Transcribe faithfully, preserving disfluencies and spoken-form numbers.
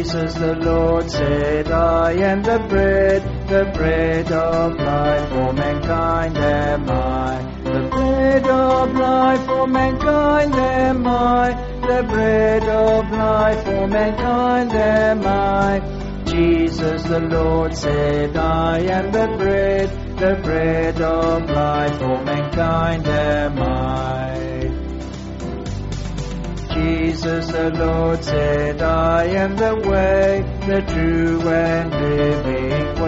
Jesus the Lord said, I am the bread, the bread of life for mankind am I. The bread of life for mankind am I. The bread of life for mankind am I. Jesus the Lord said, I am the bread, the bread of life for mankind am I. Jesus the Lord said, I am the way, the true and living